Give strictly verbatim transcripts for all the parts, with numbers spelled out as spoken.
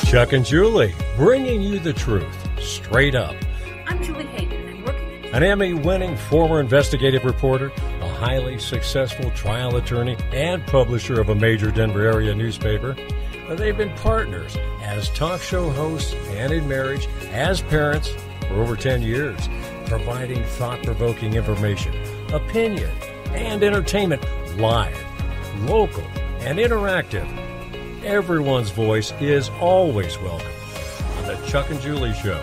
Chuck and Julie, bringing you the truth, straight up. I'm Julie Hayden, and I'm working... An Emmy-winning former investigative reporter, a highly successful trial attorney, and publisher of a major Denver area newspaper. They've been partners as talk show hosts and in marriage, as parents, for over ten years, providing thought-provoking information, opinion, and entertainment live, local, and interactive. Everyone's voice is always welcome on the Chuck and Julie Show.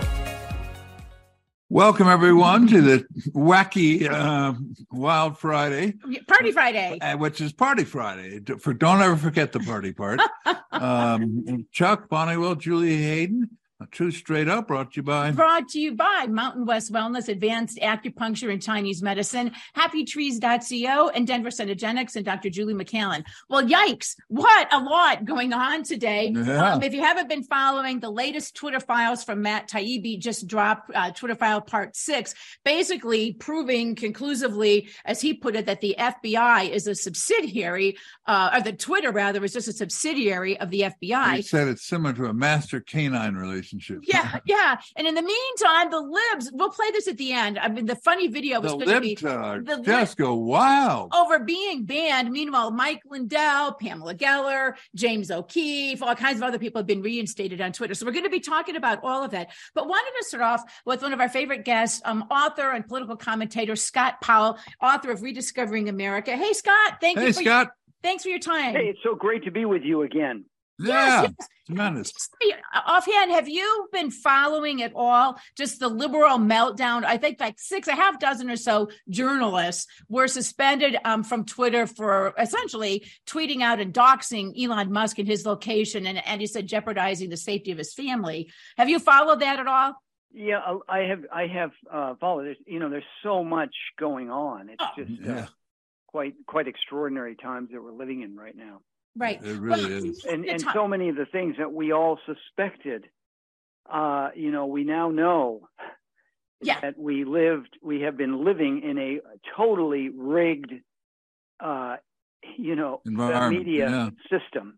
Welcome, everyone, to the wacky uh, Wild Friday. Party Friday. Uh, which is Party Friday. For, don't ever forget the party part. um, Chuck, Bonnie Will, Julie Hayden. Truth Straight Up, brought to you by... Brought to you by Mountain West Wellness, Advanced Acupuncture and Chinese Medicine, happy trees dot co, and Denver Centogenics, and Doctor Julie McCallan. Well, yikes, what a lot going on today. Yeah. Um, if you haven't been following, the latest Twitter files from Matt Taibbi just dropped, uh, Twitter file part six, basically proving conclusively, as he put it, that the F B I is a subsidiary, uh, or the Twitter, rather, is just a subsidiary of the F B I. He said it's similar to a master-canine relationship. Yeah, yeah. And in the meantime, the libs, we'll play this at the end. I mean, the funny video was the going to be the just go wild over being banned. Meanwhile, Mike Lindell, Pamela Geller, James O'Keefe, all kinds of other people have been reinstated on Twitter. So we're going to be talking about all of that. But wanted to start off with one of our favorite guests, um, author and political commentator, Scott Powell, author of Rediscovering America. Hey, Scott. Thank hey, you. For Scott. your, thanks for your time. Hey, it's so great to be with you again. Yeah, yes, yes. Tremendous. Just offhand, have you been following at all just the liberal meltdown? I think like six, a half dozen or so journalists were suspended um, from Twitter for essentially tweeting out and doxing Elon Musk and his location, and, and he said jeopardizing the safety of his family. Have you followed that at all? Yeah, I have. I have uh, followed it. You know, there's so much going on. It's Oh. just Yeah. uh, quite quite extraordinary times that we're living in right now. Right. It really Well, is. And, and the so many of the things that we all suspected, uh, you know, we now know Yeah. that we lived, we have been living in a totally rigged, uh, you know, uh, Environment, media yeah. system.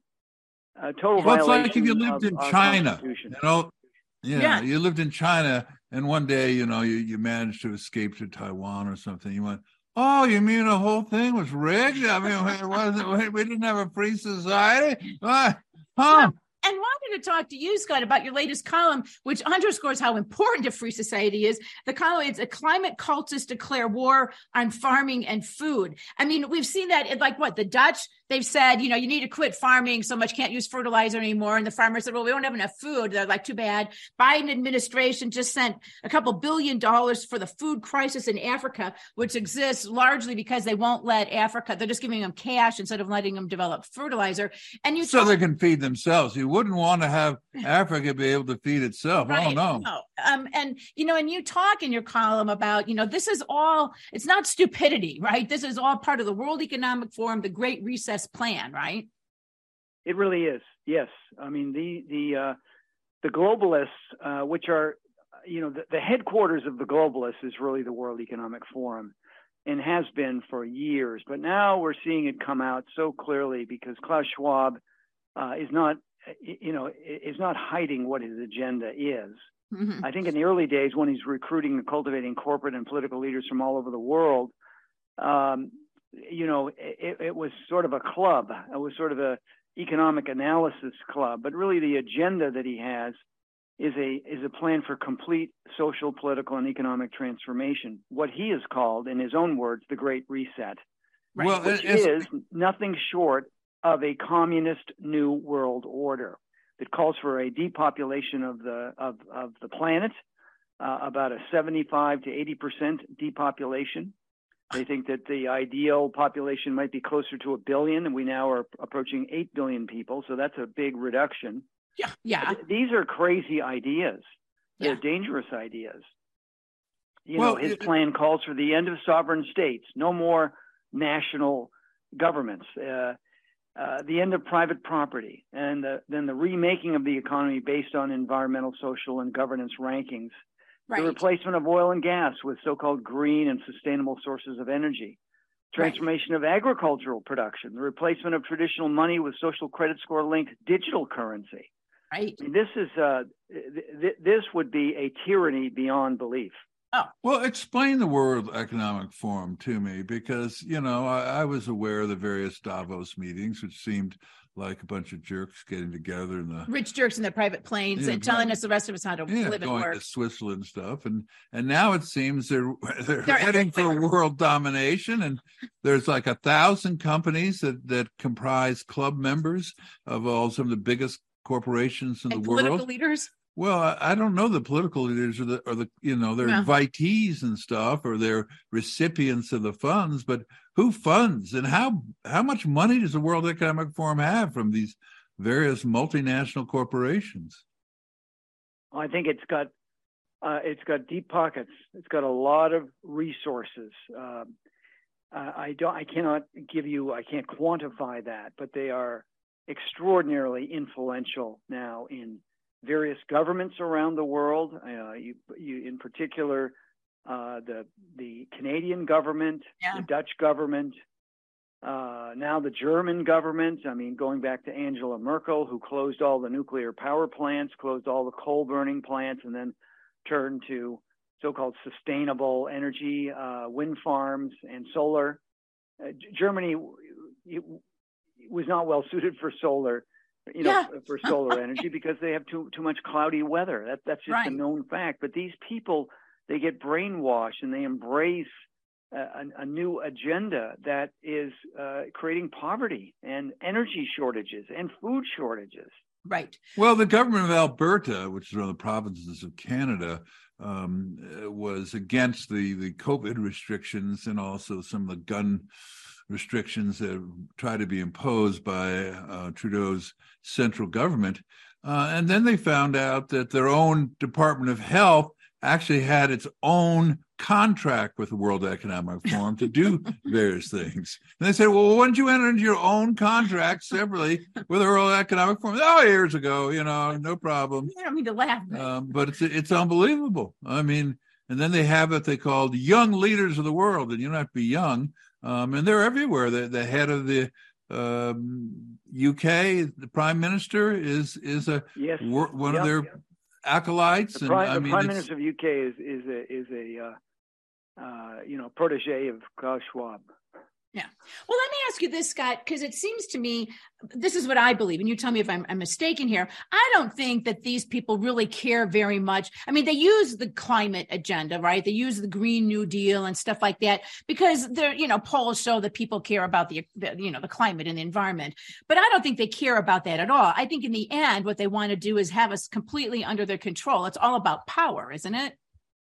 A total Well, it's violation like if you lived of in our China, Constitution. you know, yeah, Yeah. you lived in China, and one day, you know, you, you managed to escape to Taiwan or something. You went, oh, you mean the whole thing was rigged? I mean, it wasn't, we didn't have a free society? What? Huh? And wanted to talk to you, Scott, about your latest column, which underscores how important a free society is. The column is "A Climate Cultists Declare War on Farming and Food." I mean, we've seen that in, like, what, the Dutch, they've said, you know, you need to quit farming so much, can't use fertilizer anymore. And the farmers said, well, we don't have enough food. They're like, too bad. Biden administration just sent a couple billion dollars for the food crisis in Africa, which exists largely because they won't let Africa, they're just giving them cash instead of letting them develop fertilizer. And you So talk- they can feed themselves. You wouldn't want to have Africa be able to feed itself. Right. Oh, no. no. Um, and, you know, and you talk in your column about, you know, this is all, it's not stupidity, right? This is all part of the World Economic Forum, the Great Recess Plan, right? It really is. Yes. I mean, the the uh, the globalists, uh, which are, you know, the, the headquarters of the globalists is really the World Economic Forum, and has been for years. But now we're seeing it come out so clearly because Klaus Schwab uh, is not, you know, is not hiding what his agenda is. Mm-hmm. I think in the early days when he's recruiting and cultivating corporate and political leaders from all over the world, um, you know, it, it was sort of a club. It was sort of a economic analysis club. But really, the agenda that he has is a is a plan for complete social, political, and economic transformation. What he has called, in his own words, the Great Reset, Right. Well, which it's, is nothing short of a communist new world order that calls for a depopulation of the of, of the planet, uh, about a seventy-five to eighty percent depopulation. They think that the ideal population might be closer to a billion, and we now are approaching eight billion people. So that's a big reduction. Yeah. Yeah. These are crazy ideas. They're Yeah. dangerous ideas. You Well, know, his it- plan calls for the end of sovereign states, no more national governments, uh, uh, the end of private property, and the, then the remaking of the economy based on environmental, social, and governance rankings. Right. The replacement of oil and gas with so-called green and sustainable sources of energy. Transformation of agricultural production. The replacement of traditional money with social credit score linked digital currency. right? This is uh, th- this would be a tyranny beyond belief. Oh, well, explain the World Economic Forum to me, because, you know, I, I was aware of the various Davos meetings, which seemed like a bunch of jerks getting together in the rich jerks in their private planes yeah, and telling right. us the rest of us how to yeah, live and going work. to Switzerland and stuff, and and now it seems they're they're, They're heading everywhere. for world domination, and there's like a thousand companies that that comprise club members of all some of the biggest corporations in And the political world. leaders. Well, I, I don't know the political leaders or the or the you know they're No. invitees and stuff, or they're recipients of the funds, but who funds and how how much money does the World Economic Forum have from these various multinational corporations? I think it's got uh, it's got deep pockets. It's got a lot of resources. Um, uh, I don't. I cannot give you. I can't quantify that, but they are extraordinarily influential now in various governments around the world. Uh, you, you, in particular, uh, the the Canadian government, Yeah. the Dutch government, uh, now the German government. I mean, going back to Angela Merkel, who closed all the nuclear power plants, closed all the coal burning plants, and then turned to so-called sustainable energy, uh, wind farms and solar. Uh, G- Germany it, was not well suited for solar. You know, Yeah. for solar energy because they have too too much cloudy weather. That that's just Right. a known fact. But these people, they get brainwashed and they embrace a, a, a new agenda that is uh, creating poverty and energy shortages and food shortages. Right. Well, the government of Alberta, which is one of the provinces of Canada, um, was against the the COVID restrictions and also some of the gun restrictions that try to be imposed by uh, Trudeau's central government. Uh, and then they found out that their own Department of Health actually had its own contract with the World Economic Forum to do various things. And they said, well, why didn't you enter into your own contract separately with the World Economic Forum? Oh, years ago, you know, no problem. I don't mean to laugh. But Um, but it's it's unbelievable. I mean, and then they have what they called young leaders of the world, and you don't have to be young. Um, and they're everywhere. The, the head of the um, U K, the prime minister, is is a Yes, one Yep. of their acolytes. The And prime, I the mean, prime it's- minister of U K is is a is a uh, uh, you know protege of Klaus Schwab. Yeah. Well, let me ask you this, Scott, because it seems to me, this is what I believe, and you tell me if I'm, I'm mistaken here. I don't think that these people really care very much. I mean, they use the climate agenda, right? They use the Green New Deal and stuff like that because they're, you know, polls show that people care about the, the, you know, the climate and the environment. But I don't think they care about that at all. I think in the end, what they want to do is have us completely under their control. It's all about power, isn't it?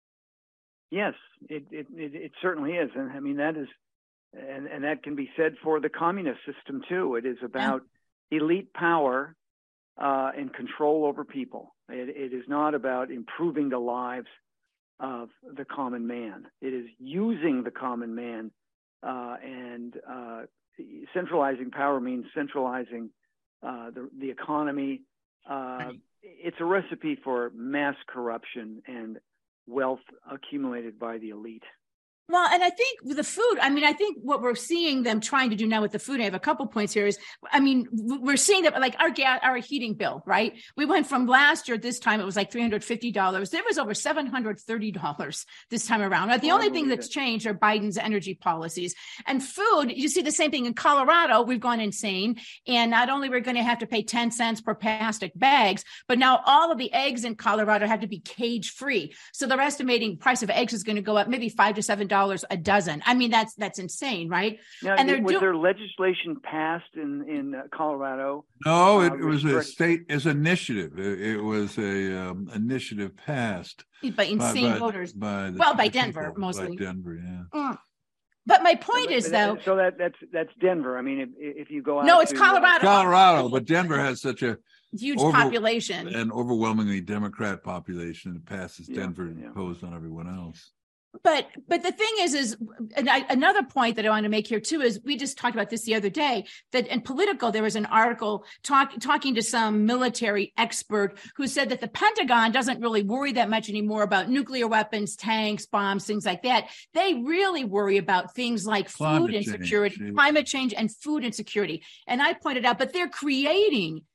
Yes, it it it, it certainly is, and I mean that is. And, and that can be said for the communist system, too. It is about yeah. elite power uh, and control over people. It, it is not about improving the lives of the common man. It is using the common man uh, and uh, centralizing power means centralizing uh, the, the economy. Uh, it's a recipe for mass corruption and wealth accumulated by the elite. Well, and I think with the food, I mean, I think what we're seeing them trying to do now with the food, I have a couple points here is, I mean, we're seeing that like our gas, our heating bill, right? We went from last year, this time it was like three hundred fifty dollars. There was over seven hundred thirty dollars this time around. Right? The oh, only thing that's it. changed are Biden's energy policies. And food, you see the same thing in Colorado. We've gone insane. And not only we're going to have to pay ten cents per plastic bags, but now all of the eggs in Colorado have to be cage free. So they're estimating price of eggs is going to go up maybe five to seven dollars a dozen. I mean, that's that's insane, right? Now, and was do- there legislation passed in in uh, Colorado? No, it, uh, it was a restrict- state as initiative. It, it was a um, initiative passed by insane by, voters. By the, Well, by the Denver, people, mostly. By Denver, yeah. Mm. But my point But- is, but though, that- so that that's that's Denver. I mean, if if you go out, no, it's to, Colorado. Colorado, but Denver has such a Huge over- population. an overwhelmingly Democrat population. It passes Yeah, Denver yeah. imposed on everyone else. But but the thing is, is and I, another point that I want to make here too is we just talked about this the other day that in Politico there was an article talk, talking to some military expert who said that the Pentagon doesn't really worry that much anymore about nuclear weapons, tanks, bombs, things like that. They really worry about things like Climate food change, insecurity, yeah. climate change, and food insecurity. And I pointed out, but they're creating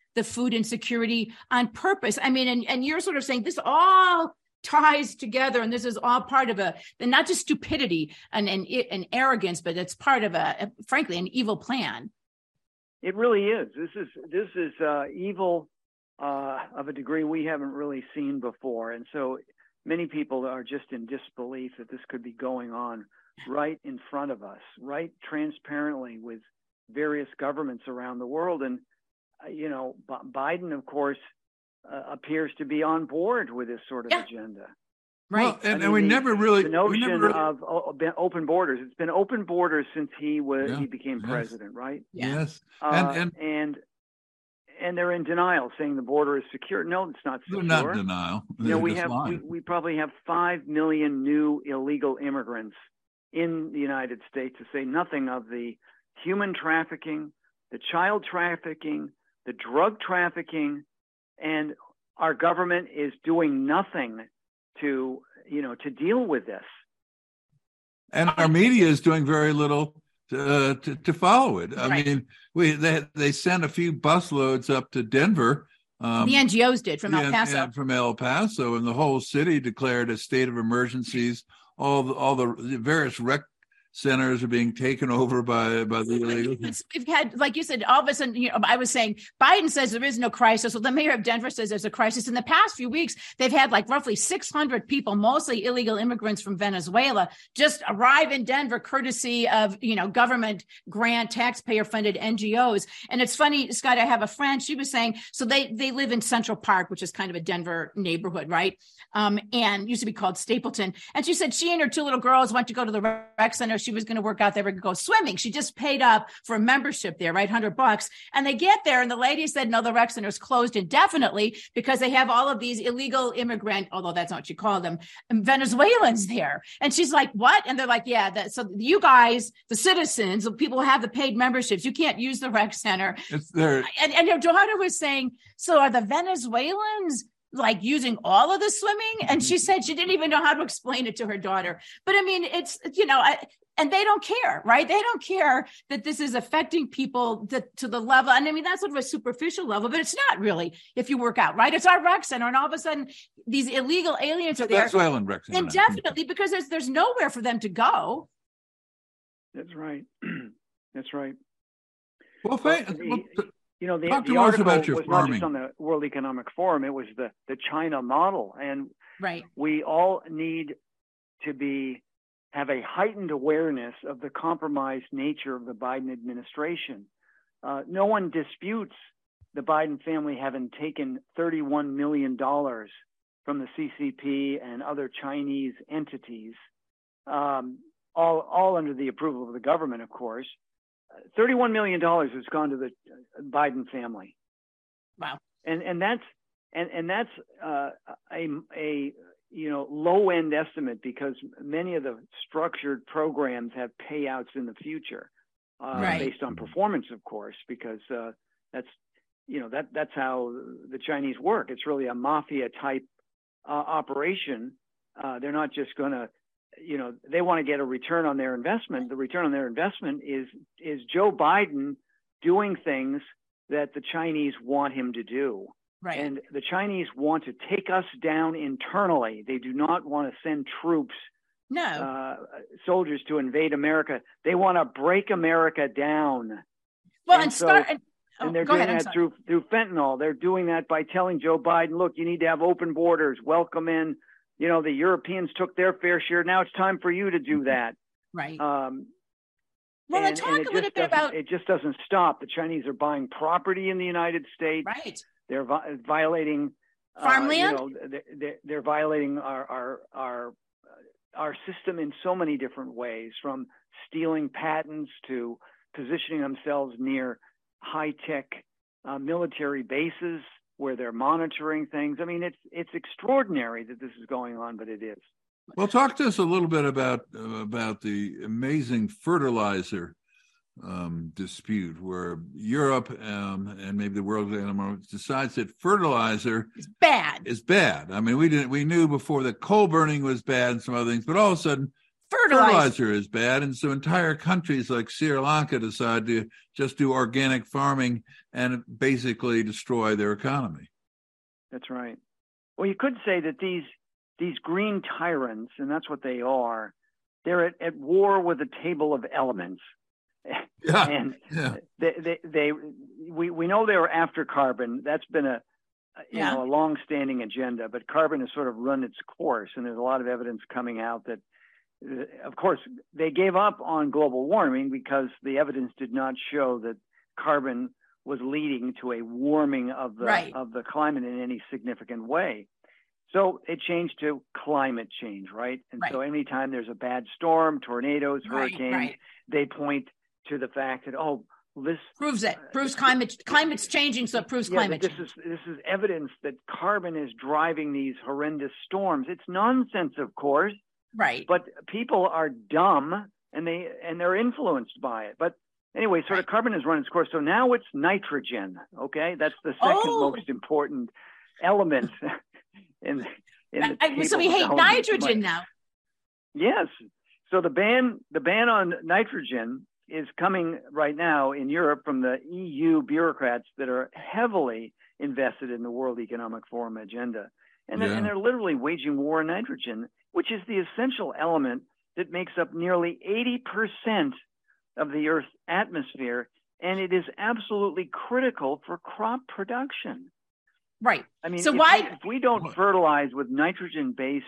the food insecurity on purpose. I mean, and, and you're sort of saying this all ties together, and this is all part of a, and not just stupidity and, and, and arrogance, but it's part of a, a, frankly, an evil plan. It really is. This is, this is uh, evil uh, of a degree we haven't really seen before. And so many people are just in disbelief that this could be going on right in front of us, right transparently with various governments around the world. And, uh, you know, B- Biden, of course, uh, appears to be on board with this sort of yeah. agenda. Right. Well, and, I mean, and we the, never really, the notion never really... of o- open borders. It's been open borders since he was, yeah. he became yes. president, right? Yeah. Yes. Uh, and, and, and, and they're in denial, saying the border is secure. No, it's not secure. They're not in denial. You know, we have, we, we probably have five million new illegal immigrants in the United States, to say nothing of the human trafficking, the child trafficking, the drug trafficking, and our government is doing nothing to, you know, to deal with this. And our media is doing very little to uh, to, to follow it. I right. mean, we they they sent a few busloads up to Denver. Um, the N G Os did from El Paso. And from El Paso, and the whole city declared a state of emergencies. All the, all the various rec centers are being taken over by by the illegals. We've had, like you said, all of a sudden, you know, I was saying Biden says there is no crisis. Well, the mayor of Denver says there's a crisis. In the past few weeks, they've had like roughly six hundred people, mostly illegal immigrants from Venezuela, just arrive in Denver courtesy of, you know, government grant, taxpayer funded N G Os. And it's funny, Scott, I have a friend, she was saying, so they, they live in Central Park, which is kind of a Denver neighborhood, right? Um, and used to be called Stapleton. And she said she and her two little girls went to go to the rec center. She was going to work out there and go swimming. She just paid up for a membership there, right? one hundred bucks. And they get there and the lady said, no, the rec center is closed indefinitely because they have all of these illegal immigrant, although that's not what you call them, Venezuelans there. And she's like, what? And they're like, yeah, that, so you guys, the citizens, the people who have the paid memberships, you can't use the rec center. It's there. And, and your daughter was saying, so are the Venezuelans like using all of the swimming? And she said she didn't even know how to explain it to her daughter. But I mean, it's, you know, I, and they don't care, right? They don't care that this is affecting people to, to the level. And I mean, that's sort of a superficial level, but it's not really if you work out, right? It's our rec center. And all of a sudden, these illegal aliens are there. Venezuelan rec center. Indefinitely, because there's, there's nowhere for them to go. That's right. That's right. Well, thank well, the, You know, the, Talk the to us article about your was farming. not just on the World Economic Forum, it was the, the China model. And right. we all need to be have a heightened awareness of the compromised nature of the Biden administration. Uh, no one disputes the Biden family having taken thirty-one million dollars from the C C P and other Chinese entities, um, all, all under the approval of the government, of course. thirty-one million dollars has gone to the Biden family. Wow. And and that's and and that's uh, a a you know low end estimate because many of the structured programs have payouts in the future uh, right. based on performance, of course, because uh, that's you know that that's how the Chinese work. It's really a mafia type uh, operation. Uh, they're not just going to you know, they want to get a return on their investment. The return on their investment is is Joe Biden doing things that the Chinese want him to do. Right. And the Chinese want to take us down internally. They do not want to send troops, no, uh, soldiers to invade America. They want to break America down. Well, and, and so, start. And, oh, and they're go doing ahead, that through through fentanyl. They're doing that by telling Joe Biden, look, you need to have open borders, welcome in. You know, the Europeans took their fair share. Now it's time for you to do that. Right. Um, well, and, talk and a little bit about. It just doesn't stop. The Chinese are buying property in the United States. Right. They're vi- violating farmland. Uh, you know, they're, they're violating our our our our system in so many different ways, from stealing patents to positioning themselves near high tech uh, military bases where they're monitoring things. I mean, it's it's extraordinary that this is going on, but it is. Well, talk to us a little bit about uh, about the amazing fertilizer um, dispute, where Europe um, and maybe the world decides that fertilizer is bad. Is bad. I mean, we didn't we knew before that coal burning was bad and some other things, but all of a sudden, Fertilizer. fertilizer is bad. And so entire countries like Sri Lanka decide to just do organic farming and basically destroy their economy. That's right. Well, you could say that these these green tyrants, and that's what they are, they're at, at war with a table of elements. Yeah, and yeah. they, they, they, we, we know they were after carbon. That's been a, you Yeah. know, a long-standing agenda, but carbon has sort of run its course, and there's a lot of evidence coming out that, uh, of course, they gave up on global warming because the evidence did not show that carbon was leading to a warming of the Right. of the climate in any significant way. So it changed to climate change, right? And Right. so anytime there's a bad storm, tornadoes, Right, hurricanes, right. they point to the fact that, oh, this Proves it. Proves climate climate's changing, so it proves yeah, climate this change. is this is evidence that carbon is driving these horrendous storms. It's nonsense, of course, Right. but people are dumb and they and they're influenced by it. But anyway, sort of carbon has run its course. So now it's nitrogen. Okay, that's the second Oh. most important element in in the I- so we table of hate elements. nitrogen now. Yes. So the ban the ban on nitrogen is coming right now in Europe from the E U bureaucrats that are heavily invested in the World Economic Forum agenda. And, they're, Yeah. and they're literally waging war on nitrogen, which is the essential element that makes up nearly eighty percent of the Earth's atmosphere. And it is absolutely critical for crop production. Right. I mean, So if, why- we, if we don't fertilize with nitrogen-based,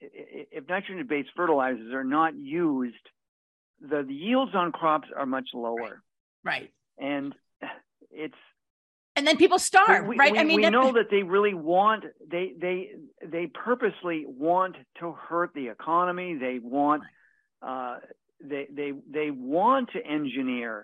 if nitrogen-based fertilizers are not used, the, the yields on crops are much lower, Right. and it's And then people starve, we, right? we, I mean, we that- know that they really want they they they purposely want to hurt the economy. They want uh, they they they want to engineer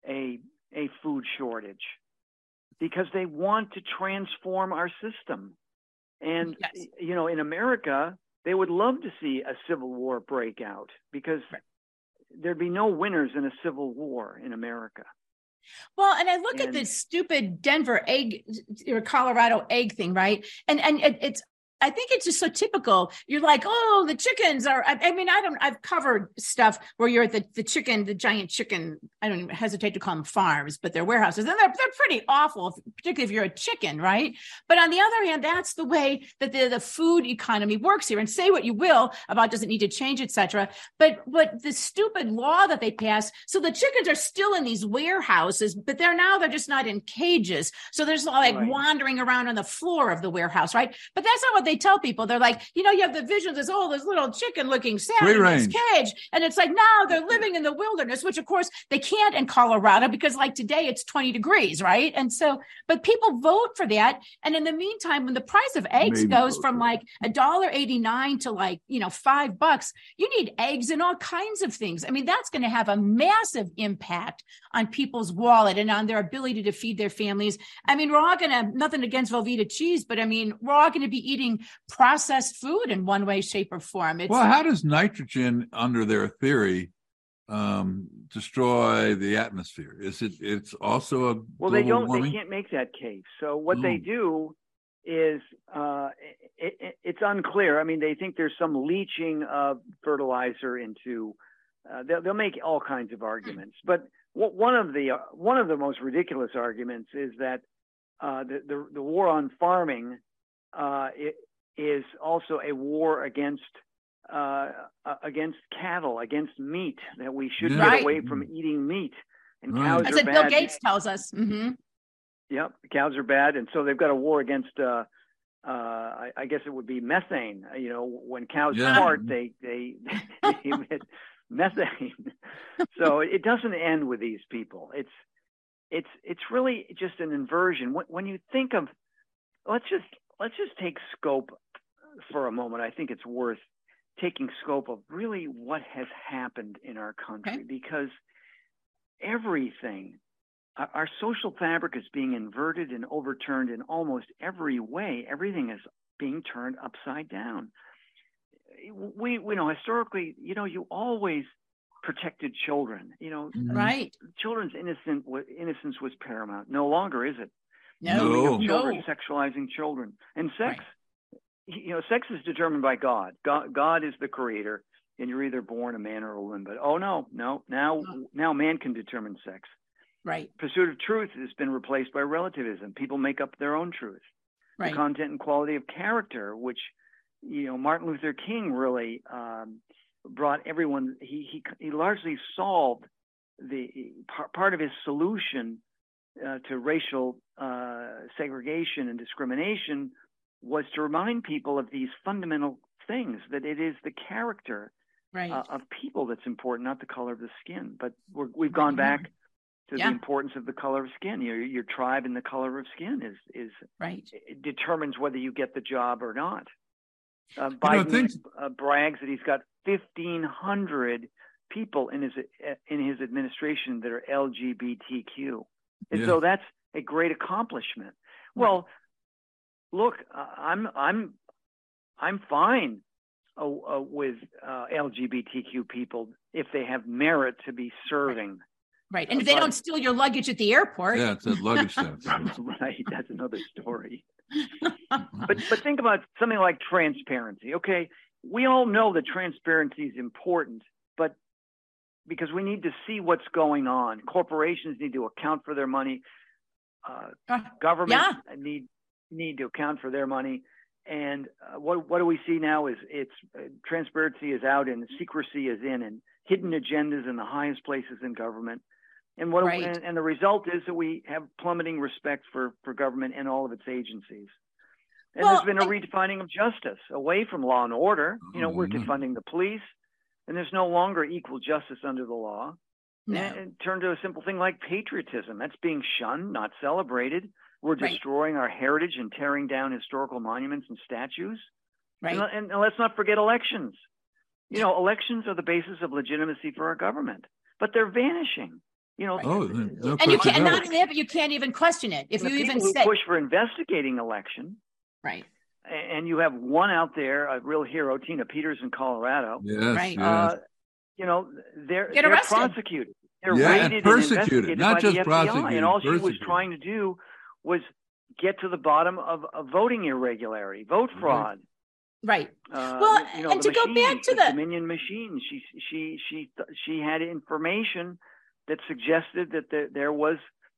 a a food shortage because they want to transform our system. And Yes. you know, in America, they would love to see a civil war break out because Right. there'd be no winners in a civil war in America. Well, and I look at And- this stupid Denver egg or Colorado egg thing, right? And and it, it's I think it's just so typical. You're like, oh, the chickens are. I, I mean, I don't. I've covered stuff where you're at the the chicken, the giant chicken. I don't even hesitate to call them farms, but they're warehouses, and they're they're pretty awful, particularly if you're a chicken, right? But on the other hand, that's the way that the the food economy works here. And say what you will about does it need to change, et cetera. But but the stupid law that they passed, so the chickens are still in these warehouses, but they're now they're just not in cages. So there's like Right. wandering around on the floor of the warehouse, right? But that's not what they tell people. They're like, you know, you have the visions as, oh, this little chicken looking sad Free in this range. cage. And it's like, no, they're living in the wilderness, which of course they can't in Colorado because like today it's twenty degrees, right? And so, but people vote for that. And in the meantime, when the price of eggs Maybe goes vote from for like a dollar eighty-nine to like, you know, five bucks, you need eggs and all kinds of things. I mean, that's going to have a massive impact on people's wallet and on their ability to feed their families. I mean, we're all going to, nothing against Velveeta cheese, but I mean, we're all going to be eating processed food in one way, shape, or form. It's, Well, how does nitrogen, under their theory, um, destroy the atmosphere? Is it? It's also a Well, they global don't. warming? They can't make that case. So what they Oh. do is uh, it, it, it's unclear. I mean, they think there's some leaching of fertilizer into. Uh, they'll, they'll make all kinds of arguments, but what, one of the uh, one of the most ridiculous arguments is that uh, the, the the war on farming uh, it is also a war against. Uh, uh, against cattle, against meat, that we should Yeah. get Right. away from eating meat. And Right. cows that's are what Bill bad. Gates tells us. hmm Yep, cows are bad, and so they've got a war against. Uh, uh, I, I guess it would be methane. You know, when cows Yeah. fart, they they, they emit methane. So it doesn't end with these people. It's it's it's really just an inversion. When, when you think of, let's just let's just take scope for a moment. I think it's worth taking scope of really what has happened in our country, Okay. because everything. Our social fabric is being inverted and overturned in almost every way. Everything is being turned upside down. We, we know historically, you know, you always protected children. You know, Mhm. Right. children's innocent innocence was paramount. No longer is it. No, No. Of children, no. sexualizing children, and sex. You know, sex is determined by God. God. God is the creator. and you're either born a man or a woman. But oh no, no, now oh. now man can determine sex. Right. Pursuit of truth has been replaced by relativism. People make up their own truth. Right. The content and quality of character, which, you know, Martin Luther King really um, brought everyone. He he he largely solved the part of his solution uh, to racial uh, segregation and discrimination was to remind people of these fundamental things, that it is the character right. uh, of people that's important, not the color of the skin. But we're, we've gone back to yeah. the importance of the color of skin. Your your tribe and the color of skin is is right. It determines whether you get the job or not. Uh, Biden you know, things... uh, brags that he's got fifteen hundred people in his in his administration that are L G B T Q, and yeah. so that's a great accomplishment. Well, look, uh, I'm I'm I'm fine uh, uh, with uh, L G B T Q people if they have merit to be serving. Right, and uh, if they but, don't steal your luggage at the airport. Yeah, it's that luggage stuff. Right, that's another story. but but think about something like transparency. Okay, we all know that transparency is important, but because we need to see what's going on. Corporations need to account for their money. Uh, uh, government yeah. need need to account for their money. And uh, what what do we see now is it's uh, transparency is out and secrecy is in, and hidden agendas in the highest places in government. And what right. and, and the result is that we have plummeting respect for, for government and all of its agencies. And well, there's been a I, redefining of justice away from law and order. You know, we're defunding the police, and there's no longer equal justice under the law. No. And it turned to a simple thing like patriotism. That's being shunned, not celebrated. We're right. destroying our heritage and tearing down historical monuments and statues. Right. And, and, and let's not forget elections. You know, elections are the basis of legitimacy for our government, but they're vanishing. You know, oh, no and you can't not only that, but you can't even question it. If the you people even who say push for investigating election, right? And you have one out there, a real hero, Tina Peters in Colorado, yes, right? Yes. Uh, you know, they're Get they're arrested. prosecuted. They're yeah, raided and persecuted, and not by just the F B I, prosecuted. And all she was persecuted. trying to do was get to the bottom of, of voting irregularity, vote fraud. Right. Uh, well, you know, and to machine, go back to the the Dominion machine, she she she she had information that suggested that there, there was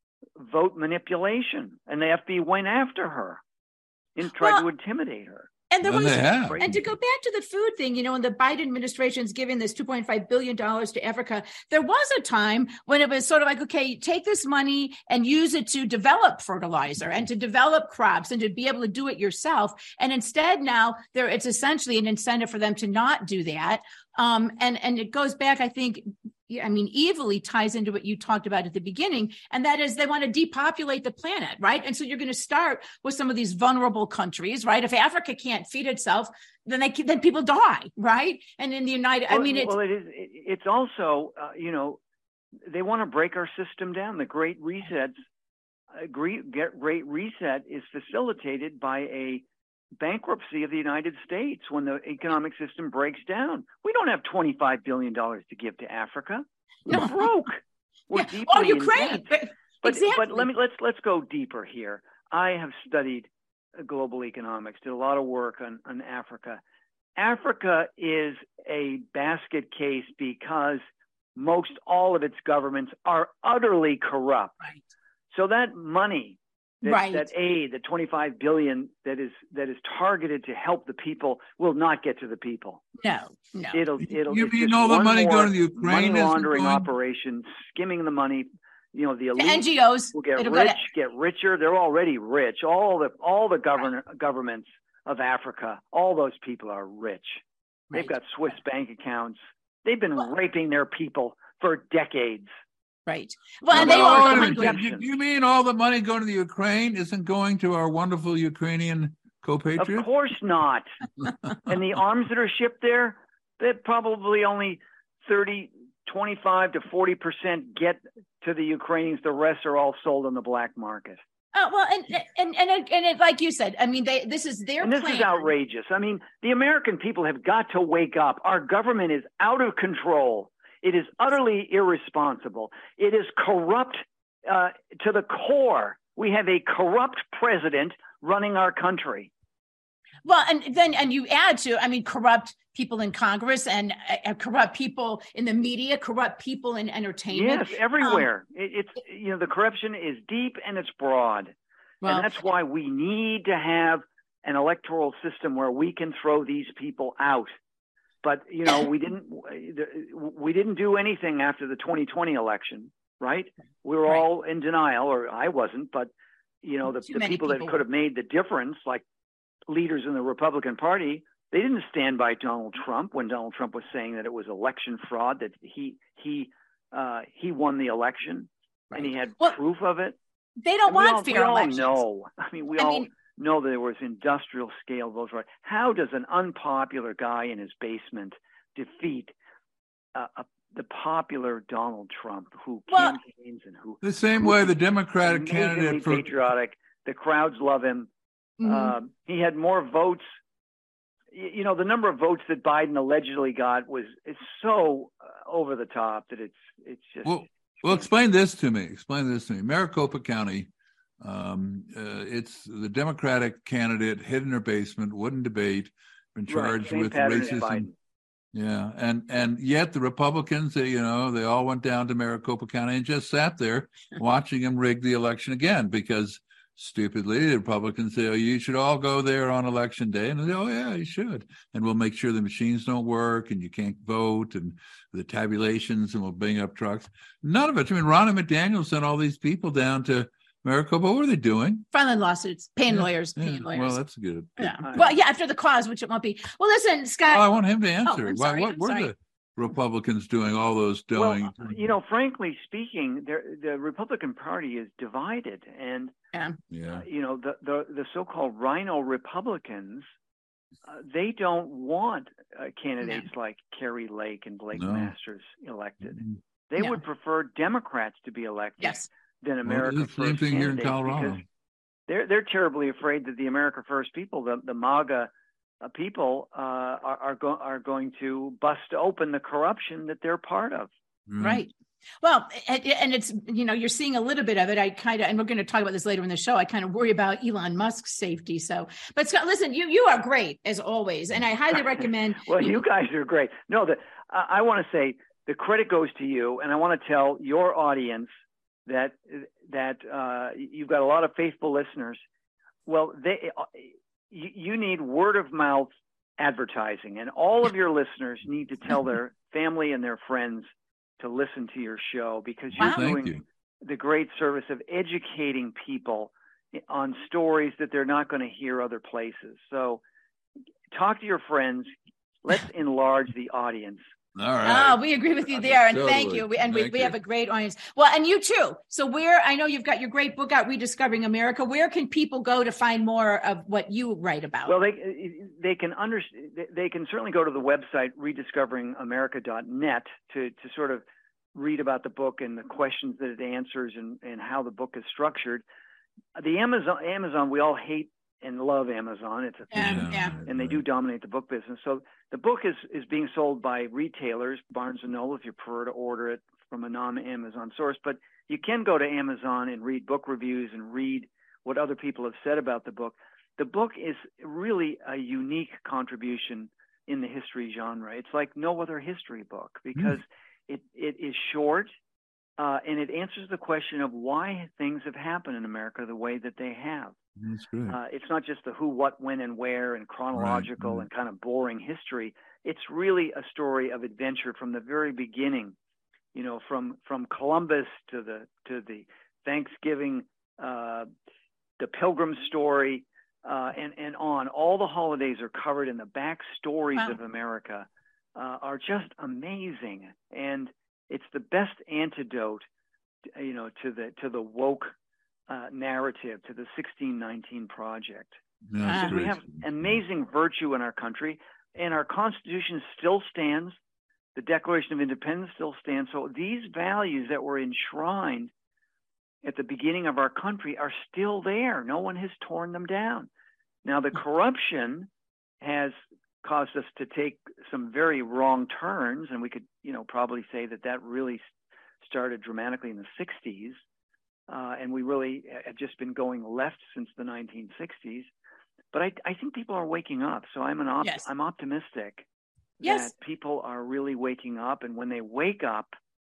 vote manipulation, and the F B I went after her and tried well, to intimidate her. And there and was, and to go back to the food thing, you know, when the Biden administration's giving this two point five billion dollars to Africa, there was a time when it was sort of like, okay, take this money and use it to develop fertilizer and to develop crops and to be able to do it yourself. And instead now there, it's essentially an incentive for them to not do that. Um, and, and it goes back, I think, I mean, evilly ties into what you talked about at the beginning, and that is they want to depopulate the planet, right? And so you're going to start with some of these vulnerable countries, right? If Africa can't feed itself, then they then people die, right? And in the United, well, I mean, it's well, it is. It's also, uh, you know, they want to break our system down. The Great Reset, uh, Great Reset is facilitated by a bankruptcy of the United States when the economic system breaks down. We don't have twenty-five billion dollars to give to Africa. We're no. broke. We're yeah. deeply oh, Ukraine. in debt. But, exactly. but let me let's let's go deeper here. I have studied global economics, did a lot of work on, on Africa. Africa is a basket case because most all of its governments are utterly corrupt. Right. So that money That, right. that aid, the twenty-five billion that is that is targeted to help the people, will not get to the people. No, no. It'll it'll. You it's mean just all the one money more going to the Ukraine? money laundering going... operation, skimming the money. You know, the elite the N G Os will get It'll rich, to... get richer. They're already rich. All the all the govern right. governments of Africa, all those people are rich. Right. They've got Swiss bank accounts. They've been well, raping their people for decades. Right. Well, and no, they all no, you, you mean all the money going to the Ukraine isn't going to our wonderful Ukrainian compatriots? Of course not. And the arms that are shipped there, they probably only thirty, twenty-five to forty percent get to the Ukrainians. The rest are all sold on the black market. Oh, well, and and and it, and it, like you said, I mean, they this is their and this plan. is outrageous. I mean, the American people have got to wake up. Our government is out of control. It is utterly irresponsible. It is corrupt uh, to the core. We have a corrupt president running our country. Well, and then, and you add to, I mean, corrupt people in Congress and uh, corrupt people in the media, corrupt people in entertainment. Yes, everywhere. Um, it, it's, you know, the corruption is deep and it's broad. Well, and that's why we need to have an electoral system where we can throw these people out. But, you know, we didn't, we didn't do anything after the twenty twenty election, right? We were right. all in denial, or I wasn't, but, you know, the, the people, people that could have made the difference, like leaders in the Republican Party, they didn't stand by Donald Trump when Donald Trump was saying that it was election fraud, that he he uh, he won the election, right. and he had well, proof of it. They don't and want all, fair we elections. All know. I mean, we I all mean, know that there was industrial scale vote fraud. How does an unpopular guy in his basement defeat uh, a, the popular Donald Trump, who well, campaigns and who the same way the Democratic candidate for patriotic, the crowds love him. Mm-hmm. Um, he had more votes. You know, the number of votes that Biden allegedly got was is so uh, over the top that it's it's just. Well, well, explain this to me. Explain this to me. Maricopa County, um, uh, it's the Democratic candidate hid in her basement, wouldn't debate, been charged right, with racism. Yeah, and and yet the Republicans, they, you know, they all went down to Maricopa County and just sat there watching him rig the election again because. Stupidly, the Republicans say, oh, you should all go there on election day. And they say, oh, yeah, you should. And we'll make sure the machines don't work and you can't vote and the tabulations and we'll bring up trucks. None of it. I mean, Ronna McDaniel sent all these people down to Maricopa. What were they doing? Filing lawsuits, paying yeah, lawyers, yeah. paying lawyers. Well, that's good. Yeah. good. Well, yeah, after the cause, which it won't be. Well, listen, Scott. Oh, I want him to answer. Oh, Why, sorry, what I'm were sorry. the Republicans doing all those doing? Well, you know, frankly speaking, the Republican Party is divided. And Yeah. Yeah. Uh, you know, the, the, the so-called Rhino Republicans, uh, they don't want uh, candidates yeah. like Kerry Lake and Blake no. Masters elected. Mm-hmm. They no. would prefer Democrats to be elected yes. than America well, First same thing here in Colorado. They're, they're terribly afraid that the America First people, the, the MAGA uh, people, uh, are, are, go- are going to bust open the corruption that they're part of. Mm-hmm. Right. Well, and, and it's, you know, you're seeing a little bit of it. I kind of, and we're going to talk about this later in the show. I kind of worry about Elon Musk's safety. So, but Scott, listen, you, you are great as always. And I highly recommend. Well, you, you guys are great. No, the, uh, I want to say the credit goes to you. And I want to tell your audience that, that uh, you've got a lot of faithful listeners. Well, they, uh, you, you need word of mouth advertising, and all of your listeners need to tell their family and their friends to listen to your show, because you're wow. doing you. the great service of educating people on stories that they're not going to hear other places. So talk to your friends. Let's enlarge the audience. All right. Oh, we agree with you there. And totally. thank you. We, and we, thank we you. have a great audience. Well, and you too. So where, I know you've got your great book out, Rediscovering America. Where can people go to find more of what you write about? Well, they they can under, they can certainly go to the website rediscovering america dot net to, to sort of read about the book and the questions that it answers and, and how the book is structured. The Amazon, Amazon, we all hate and love Amazon. It's a yeah, yeah. and they do dominate the book business. So the book is, is being sold by retailers, Barnes and Noble, if you prefer to order it from a non-Amazon source. But you can go to Amazon and read book reviews and read what other people have said about the book. The book is really a unique contribution in the history genre. It's like no other history book because mm. it, it is short uh, and it answers the question of why things have happened in America the way that they have. That's great. Uh, it's not just the who, what, when, and where and chronological right, right. and kind of boring history. It's really a story of adventure from the very beginning, you know, from, from Columbus to the to the Thanksgiving, uh, the Pilgrim story, uh, and, and on. All the holidays are covered in the backstories wow. of America uh, are just amazing. And it's the best antidote, you know, to the to the woke Uh, narrative, to the sixteen nineteen Project. Yeah, we have amazing virtue in our country, and our Constitution still stands. The Declaration of Independence still stands. So these values that were enshrined at the beginning of our country are still there. No one has torn them down. Now, the corruption has caused us to take some very wrong turns, and we could, you know, probably say that that really started dramatically in the sixties. Uh, and we really have just been going left since the nineteen sixties. but I, I think people are waking up. So I'm an op- yes. I'm optimistic yes. that people are really waking up. And when they wake up,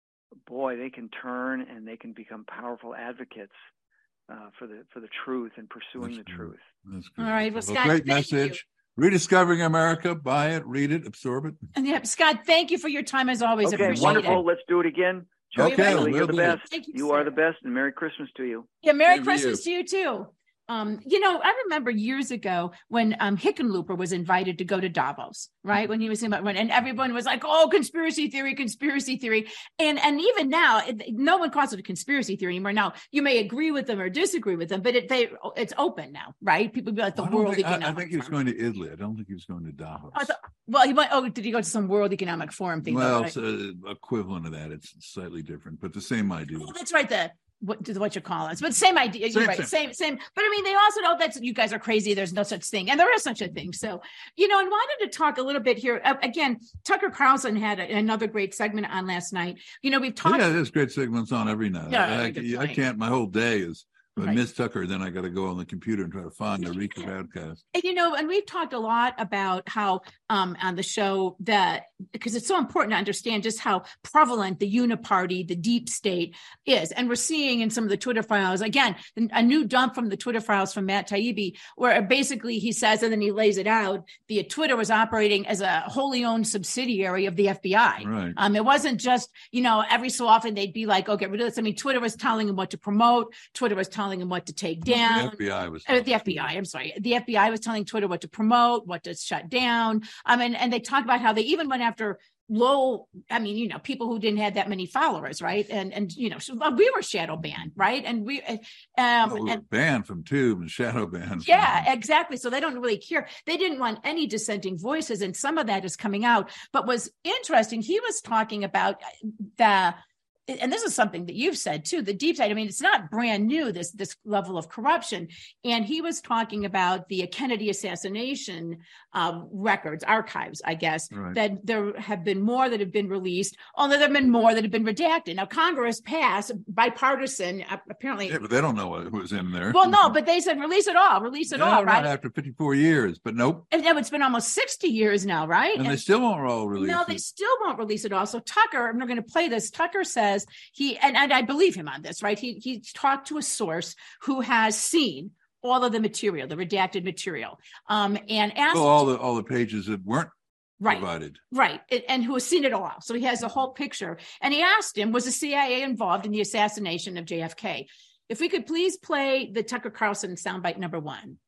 boy, they can turn and they can become powerful advocates uh, for the for the truth and pursuing That's the good. truth. That's good. All right. Well, Well, Scott, great thank message. you. Rediscovering America. Buy it, read it, absorb it. And yeah, Scott, thank you for your time as always. Okay, Appreciate wonderful. it. Let's do it again. Okay, Julie, you're we'll the do it. best. Thank you, You sir. are the best, and Merry Christmas to you. Yeah, Merry Same to Christmas to you too. Um, you know, I remember years ago when um, Hickenlooper was invited to go to Davos, right? When he was about, and everyone was like, "Oh, conspiracy theory, conspiracy theory," and and even now, it, no one calls it a conspiracy theory anymore. Now, you may agree with them or disagree with them, but it they it's open now, right? People be like the I don't World think- I, Economic I think he was Forum. going to Italy. I don't think he was going to Davos. I thought, well, he went. Oh, did he go to some World Economic Forum thing? Well, Right? it's uh, equivalent of that. It's slightly different, but the same idea. Oh, that's right. The what what you call it, but same idea. Same You're right. thing. Same, same. But I mean, they also know that you guys are crazy. There's no such thing, and there is such a thing. So, you know, and wanted to talk a little bit here. Uh, again, Tucker Carlson had a, another great segment on last night. You know, we've talked. Yeah, there's great segments on every night. Yeah, I, good I, I point. can't. My whole day is. If I Right. miss Tucker, then I got to go on the computer and try to find the Rika podcast. And, you know, and we've talked a lot about how um, on the show that because it's so important to understand just how prevalent the uniparty, the deep state is. And we're seeing in some of the Twitter files, again, a new dump from the Twitter files from Matt Taibbi, where basically he says, and then he lays it out, the Twitter was operating as a wholly owned subsidiary of the F B I. Right. Um, it wasn't just, you know, every so often they'd be like, oh, get rid of this. I mean, Twitter was telling him what to promote. Twitter was telling him what to take down. The F B I was. Uh, the F B I, I'm sorry. The F B I was telling Twitter what to promote, what to shut down. I mean, and they talk about how they even went after low, I mean, you know, people who didn't have that many followers, right? And, and you know, so we were shadow banned, right? And we, um, Well, we were and, banned from Tube and shadow banned. yeah, from, exactly. So they don't really care. They didn't want any dissenting voices, and some of that is coming out. But was interesting, he was talking about the, and this is something that you've said too, the deep state. I mean, it's not brand new, this this level of corruption. And he was talking about the Kennedy assassination um, records, archives, I guess, Right. that there have been more that have been released, although there have been more that have been redacted. Now, Congress passed bipartisan, uh, apparently. Yeah, but they don't know what was in there. Well, no, but they said release it all, release it Yeah, all, right? After fifty-four years, but nope. And now it's been almost sixty years now, right? And, they still won't all release No, it. they still won't release it all. So Tucker, I'm not going to play this. Tucker says he, and, and I believe him on this, right? He he talked to a source who has seen all of the material, the redacted material, um, and asked Well, all the all the pages that weren't right, provided. right, and, and who has seen it all. So he has a whole picture. And he asked him, was the C I A involved in the assassination of J F K? If we could please play the Tucker Carlson soundbite number one.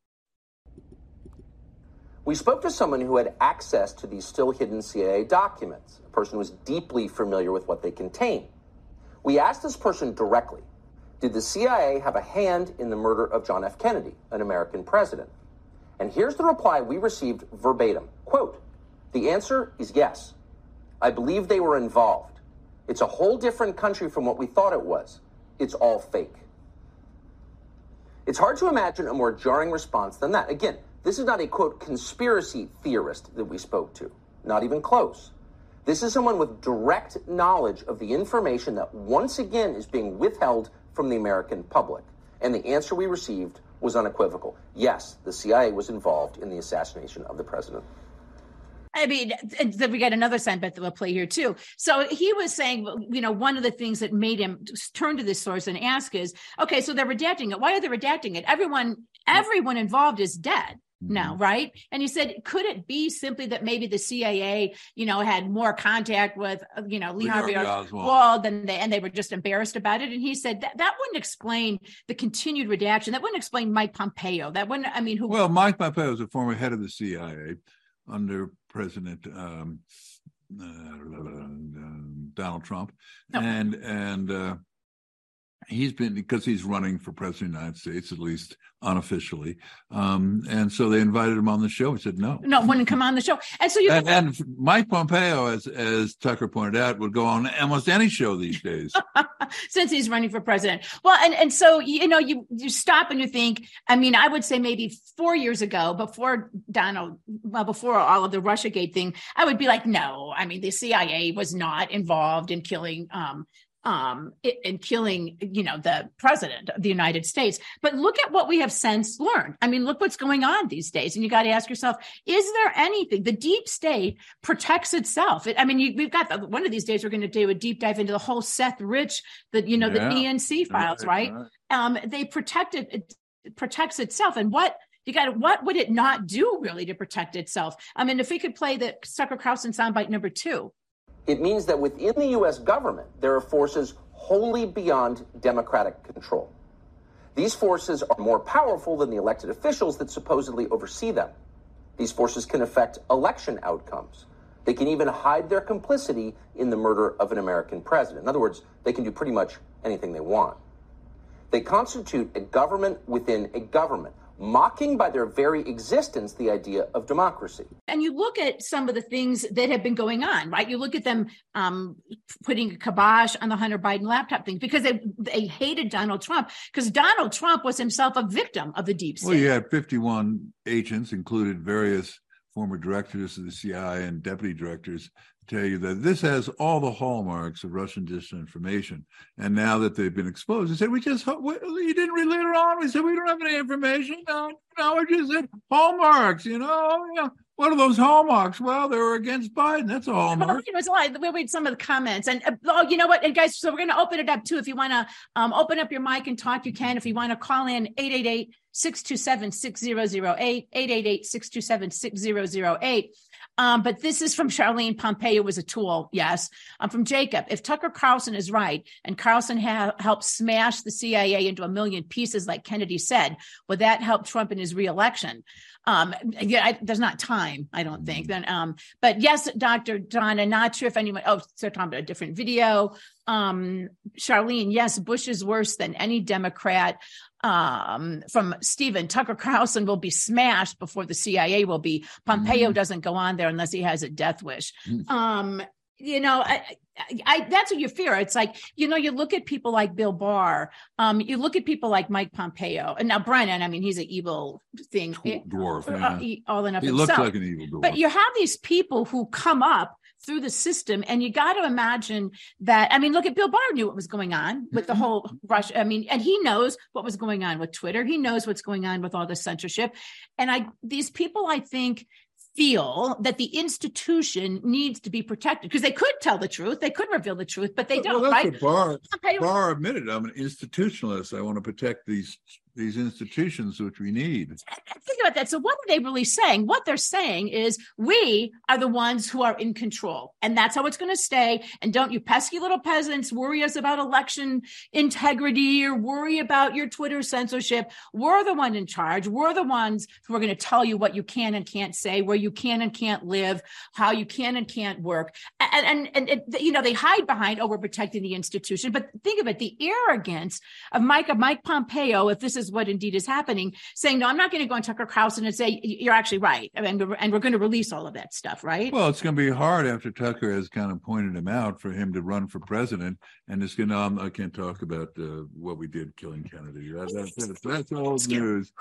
We spoke to someone who had access to these still hidden C I A documents, a person who was deeply familiar with what they contain. We asked this person directly, did the C I A have a hand in the murder of John F. Kennedy, an American president? And here's the reply we received verbatim. Quote, the answer is yes. I believe they were involved. It's a whole different country from what we thought it was. It's all fake. It's hard to imagine a more jarring response than that. Again, this is not a, quote, conspiracy theorist that we spoke to. Not even close. This is someone with direct knowledge of the information that once again is being withheld from the American public. And the answer we received was unequivocal. Yes, the C I A was involved in the assassination of the president. I mean, and then we got another soundbite that we'll play here too. So he was saying, you know, one of the things that made him turn to this source and ask is, okay, so they're redacting it. Why are they redacting it? Everyone, everyone involved is dead now, right? And he said, could it be simply that maybe the C I A, you know, had more contact with, you know, Lee, Lee Harvey Oswald than they, and they were just embarrassed about it? And he said that that wouldn't explain the continued redaction. That wouldn't explain Mike Pompeo. That wouldn't, I mean, who? Well, Mike Pompeo was a former head of the C I A under President um, uh, Donald Trump, no. and and uh, he's been, because he's running for president of the United States, at least unofficially, um, and so they invited him on the show. He said no, no, wouldn't come on the show. And so you and, and Mike Pompeo, as as Tucker pointed out, would go on almost any show these days since he's running for president. Well, and and so you know, you you stop and you think. I mean, I would say maybe four years ago, before Donald, well, before all of the Russiagate thing, I would be like, no. I mean, the C I A was not involved in killing. Um, um, in killing, you know, the president of the United States. But look at what we have since learned. I mean, look what's going on these days. And you got to ask yourself, is there anything? The deep state protects itself. It, I mean, you, we've got the, one of these days, we're going to do a deep dive into the whole Seth Rich, the, you know, yeah. the D N C files, right? right? Um, they protect it, it protects itself. And what you got, what would it not do really to protect itself? I mean, if we could play the Tucker Carlson soundbite number two. It means that within the U S government, there are forces wholly beyond democratic control. These forces are more powerful than the elected officials that supposedly oversee them. These forces can affect election outcomes. They can even hide their complicity in the murder of an American president. In other words, they can do pretty much anything they want. They constitute a government within a government, mocking by their very existence the idea of democracy. And you look at some of the things that have been going on, right? You look at them um, putting a kibosh on the Hunter Biden laptop thing because they, they hated Donald Trump because Donald Trump was himself a victim of the deep state. Well, you had fifty-one agents, included various former directors of the C I A and deputy directors, tell you that this has all the hallmarks of Russian disinformation. And now that they've been exposed, they said, we just, we, you didn't read later on. We said, we don't have any information. No, no, we just said hallmarks, you know, you know. What are those hallmarks? Well, they were against Biden. That's a hallmark. Well, it was a lot. We'll read some of the comments. And, uh, oh, you know what? And guys, so we're going to open it up, too. If you want to um, open up your mic and talk, you can. If you want to call in, eight eight eight, six two seven, six zero zero eight, eight eight eight, six two seven, six zero zero eight. Um, but this is from Charlene. Pompeo was a tool, yes. Um, from Jacob. If Tucker Carlson is right and Carlson ha- helped smash the C I A into a million pieces, like Kennedy said, would that help Trump in his reelection? Um, yeah, I, there's not time, I don't think. Then, um, but yes, Doctor Donna, not sure if anyone, oh, they're talking about a different video. Um, Charlene, yes, Bush is worse than any Democrat. Um, from Stephen, Tucker Carlson will be smashed before the C I A will be. Pompeo mm-hmm. doesn't go on there unless he has a death wish. Mm-hmm. Um, you know, I, I, I, that's what you fear. It's like, you know, you look at people like Bill Barr, um, you look at people like Mike Pompeo, and now Brennan, I mean, he's an evil thing. Dwarf, uh, uh, all enough he himself. looks like an evil dwarf. But you have these people who come up through the system, and you got to imagine that. I mean, look at Bill Barr knew what was going on with the whole rush. I mean, and he knows what was going on with Twitter. He knows what's going on with all the censorship. And I, these people, I think, feel that the institution needs to be protected because they could tell the truth, they could reveal the truth, but they don't. Well, that's right? what Barr, Barr admitted. I'm an institutionalist. I want to protect these these institutions which we need. Think about that. So what are they really saying? What they're saying is we are the ones who are in control, and that's how it's going to stay. And don't you pesky little peasants worry us about election integrity or worry about your Twitter censorship. We're the one in charge. We're the ones who are going to tell you what you can and can't say, where you can and can't live, how you can and can't work. And, and, and it, you know, they hide behind, oh, we're protecting the institution. But think of it, the arrogance of Mike, of Mike Pompeo, if this is what indeed is happening, saying, no, I'm not going to go on Tucker Carlson and say, you're actually right. I mean, and we're going to release all of that stuff, right? Well, it's going to be hard after Tucker has kind of pointed him out for him to run for president. And it's going to, um, I can't talk about uh, what we did killing Kennedy. That, that's, that's, that's old news.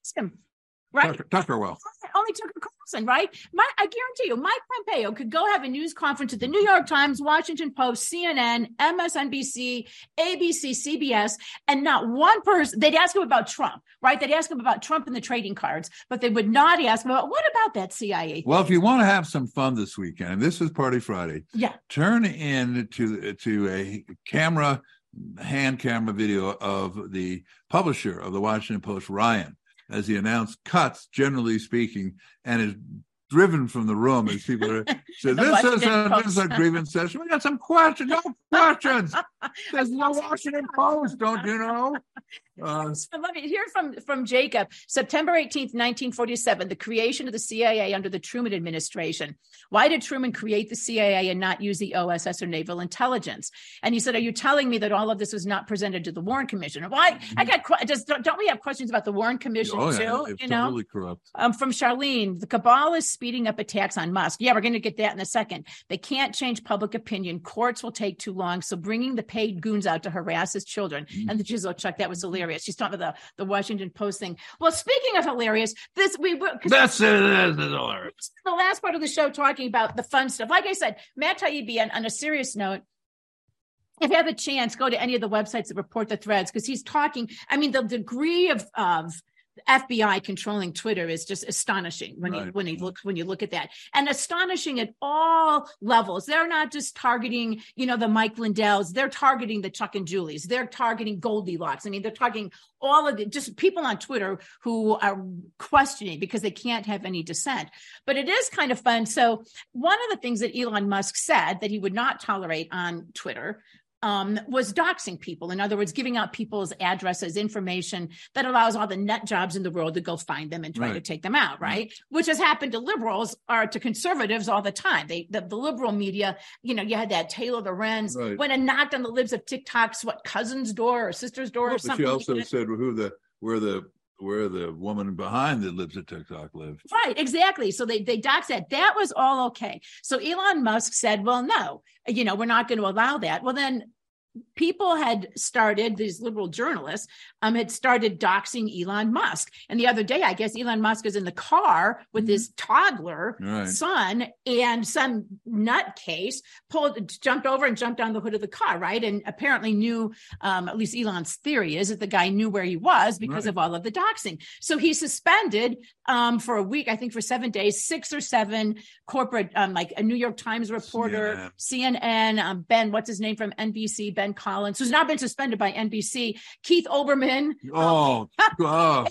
Right? Tucker, Tucker will. Only Tucker Carlson, right? My, I guarantee you, Mike Pompeo could go have a news conference at the New York Times, Washington Post, C N N, M S N B C, A B C, C B S, and not one person, they'd ask him about Trump, right? They'd ask him about Trump and the trading cards, but they would not ask him about, what about that C I A? Well, if you want to have some fun this weekend, and this is Party Friday, yeah, turn in to, to a camera, hand camera video of the publisher of the Washington Post, Ryan, as he announced cuts, generally speaking, and is driven from the room as people are said, this is a, this is a grievance session. We got some questions. No questions. There's no Washington Post, don't you know? Uh, so let me hear from, from Jacob. September eighteenth, nineteen forty-seven, the creation of the C I A under the Truman administration. Why did Truman create the C I A and not use the O S S or naval intelligence? And he said, are you telling me that all of this was not presented to the Warren Commission? Why? I got, just, don't we have questions about the Warren Commission oh, yeah, too? It's you know, totally corrupt. Um, from Charlene, the cabal is speeding up attacks on Musk. Yeah, we're going to get that in a second. They can't change public opinion. Courts will take too long. So bringing the paid goons out to harass his children. Mm-hmm. And the Jizzle Chuck, that was hilarious. She's talking about the, the Washington Post thing. Well, speaking of hilarious, this we that's, uh, that's hilarious. The last part of the show talking about the fun stuff. Like I said, Matt Taibbi, on, on a serious note, if you have a chance, go to any of the websites that report the threads, because he's talking. I mean, the degree of of F B I controlling Twitter is just astonishing when right. you when you look when you look at that, and astonishing at all levels. They're not just targeting, you know, the Mike Lindells. They're targeting the Chuck and Julies. They're targeting Goldilocks. I mean, they're targeting all of the just people on Twitter who are questioning because they can't have any dissent. But it is kind of fun. So one of the things that Elon Musk said that he would not tolerate on Twitter Um, was doxing people. In other words, giving out people's addresses, information that allows all the nut jobs in the world to go find them and try right. to take them out, right? right? Which has happened to liberals or to conservatives all the time. They, the, the liberal media, you know, you had that Taylor Lorenz right. went and knocked on the libs of TikTok's what cousin's door or sister's door well, or something. But she also like said who the where the where the woman behind that lives at TikTok lived. Right, exactly. So they they doxed that. That was all okay. So Elon Musk said, well, no, you know, we're not going to allow that. Well, then people had started, these liberal journalists um, had started doxing Elon Musk. And the other day, I guess Elon Musk is in the car with mm-hmm. his toddler right. son, and some nutcase pulled, jumped over and jumped on the hood of the car, right? And apparently knew, um, at least Elon's theory is that the guy knew where he was because right. of all of the doxing. So he suspended um, for a week, I think for seven days, six or seven corporate, um, like a New York Times reporter, C N N, C N N um, Ben, what's his name from N B C, Ben Collins, who's now been suspended by N B C, Keith Olbermann. Oh, God.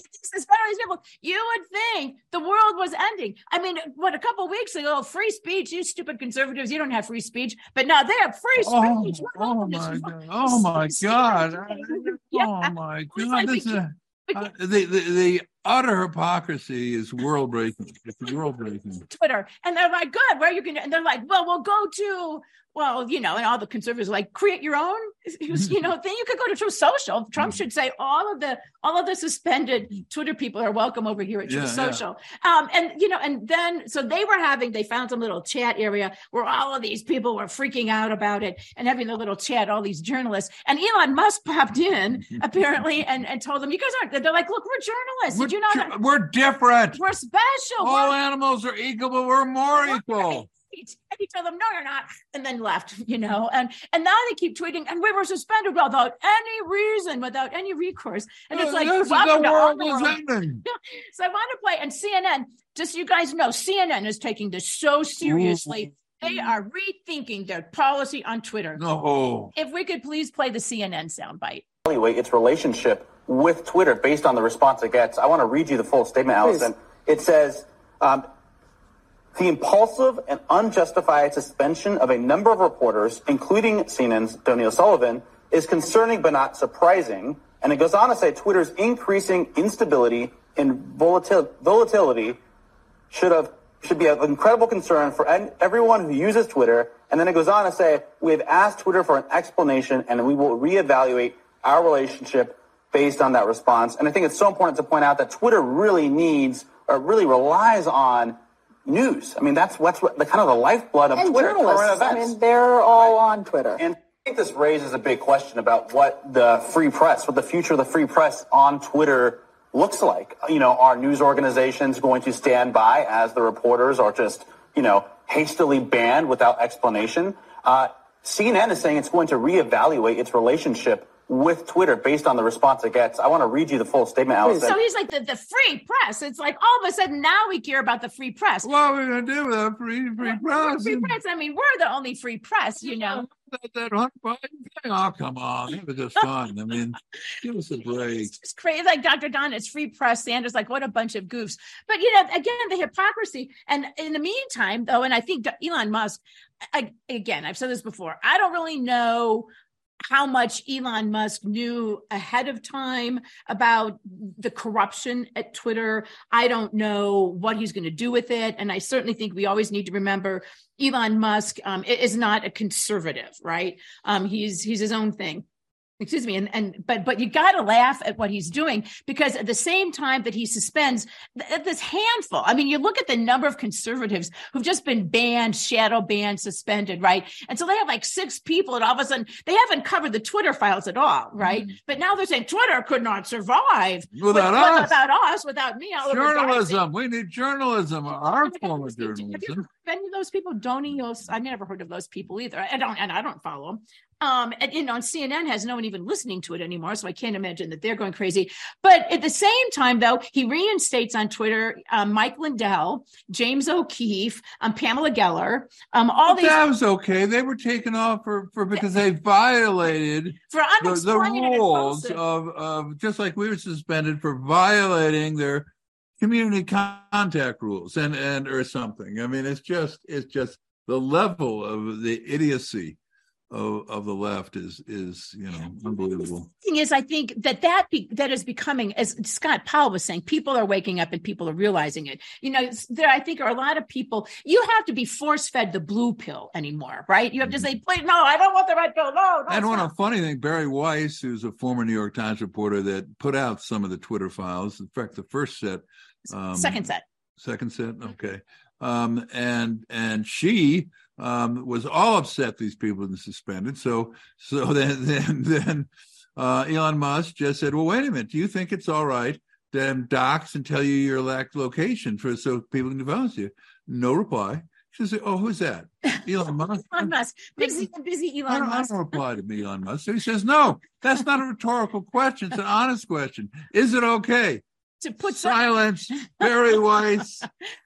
You would think the world was ending. I mean, what, a couple of weeks ago, free speech, you stupid conservatives, you don't have free speech, but now they have free speech. Oh, oh my God. Oh, my God. Yeah. Oh, my God. This is, uh, the, the, the utter hypocrisy is world breaking. It's world breaking. Twitter. And they're like, good, where you can, and they're like, well, we'll go to, well, you know, and all the conservatives are like, create your own, you know, thing. You could go to Truth Social. Trump should say all of the, all of the suspended Twitter people are welcome over here at Truth yeah, Social. Yeah. Um, and, you know, and then, so they were having, they found some little chat area where all of these people were freaking out about it and having a little chat, all these journalists. And Elon Musk popped in apparently and, and told them, you guys aren't, they're like, look, we're journalists. We're, Did you know that? We're different. We're special. All we're, animals are equal, but we're more we're equal. Right. And he told them, no, you're not, and then left, you know, and and now they keep tweeting, and we were suspended without any reason, without any recourse. And it's like, yes, the world is ending. So I want to play, and C N N, just so you guys know, C N N is taking this so seriously. Ooh. They are rethinking their policy on Twitter. No. If we could please play the C N N soundbite. Evaluate its relationship with Twitter based on the response it gets. I want to read you the full statement, Allison. Please. It says, um, the impulsive and unjustified suspension of a number of reporters, including C N N's Donnie Sullivan, is concerning but not surprising. And it goes on to say Twitter's increasing instability and volatil- volatility should have should be of incredible concern for en- everyone who uses Twitter. And then it goes on to say, we have asked Twitter for an explanation and we will reevaluate our relationship based on that response. And I think it's so important to point out that Twitter really needs or really relies on news. I mean, that's what's the kind of the lifeblood of and Twitter. Journalists. I mean, they're all on Twitter. And I think this raises a big question about what the free press, what the future of the free press on Twitter looks like. You know, are news organizations going to stand by as the reporters are just, you know, hastily banned without explanation? Uh, C N N is saying it's going to reevaluate its relationship with Twitter based on the response it gets. I want to read you the full statement, Allison. So he's like the, the free press. It's like all of a sudden now we care about the free press. What are we going to do with that free, free press? Free press. I mean, we're the only free press, you know. That, that Hunter Biden thing. Oh, come on. It was just fun. I mean, give us a break. It's just crazy. Like Doctor Don, it's free press. Sanders, like, what a bunch of goofs. But, you know, again, the hypocrisy. And in the meantime, though, and I think Elon Musk, I, again, I've said this before, I don't really know how much Elon Musk knew ahead of time about the corruption at Twitter. I don't know what he's going to do with it. And I certainly think we always need to remember Elon Musk um, is not a conservative, right? Um, he's he's his own thing. Excuse me. And, and but but you got to laugh at what he's doing, because at the same time that he suspends th- this handful, I mean, you look at the number of conservatives who've just been banned, shadow banned, suspended, right? And so they have like six people, and all of a sudden they haven't covered the Twitter files at all, right? Mm-hmm. But now they're saying Twitter could not survive without with, us, without us, without me. Journalism. We need journalism, our form of journalism. Have you any of those people? Donios, I've never heard of those people either. I don't, and I don't follow them. Um, and, you know, and C N N has no one even listening to it anymore, so I can't imagine that they're going crazy. But at the same time, though, he reinstates on Twitter um, Mike Lindell, James O'Keefe, um, Pamela Geller, um, all but these. That was okay. They were taken off for, for because they violated for the, the rules of, of just like we were suspended for violating their community contact rules and and or something. I mean, it's just it's just the level of the idiocy Of, of the left is is you know unbelievable. The thing is, I think that that be, that is becoming, as Scott Powell was saying, people are waking up and people are realizing it. You know, there I think are a lot of people. You have to be force fed the blue pill anymore, right? You have to say, "Please, no, I don't want the red pill." No, no. And one of the funny thing, Barry Weiss, who's a former New York Times reporter that put out some of the Twitter files. In fact, the first set, um, second set, second set, okay, um, and and she. Um, was all upset these people had been suspended. So so then then, then uh, Elon Musk just said, well, wait a minute. Do you think it's all right to dox and tell you your exact location for so people can develop you? No reply. She said, oh, who's that? Elon Musk. Elon Musk. Busy, busy Elon I don't, Musk. I don't reply to me, Elon Musk. So he says, no, that's not a rhetorical question. It's an honest question. Is it okay? To put silence, Barry Weiss.